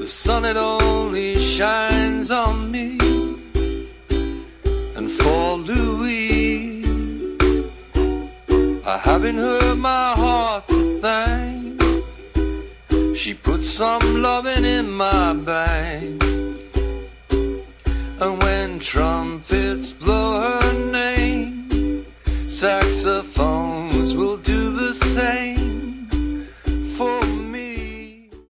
The sun, it only shines on me. And for Louise, I haven't heard my heart to thank. She put some loving in my bag. And when trumpets blow her name, saxophones will do